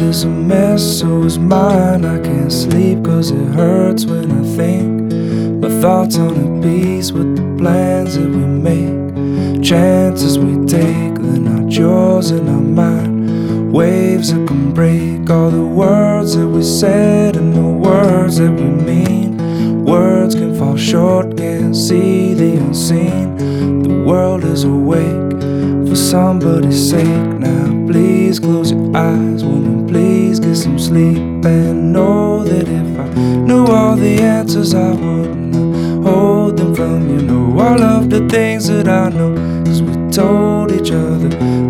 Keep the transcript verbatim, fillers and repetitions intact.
is a mess, so is mine. I can't sleep cause it hurts when I think. My thoughts aren't at peace with the plans that we make. Chances we take, they're not yours and not mine. Waves that can break all the words that we said and the words that we mean. Words can fall short, can't see the unseen. The world is awake for somebody's sake. Now please close your eyes, woman, please get some sleep. And know that if I knew all the answers I wouldn't hold them from you. Know all of the things that I know, cause we told each other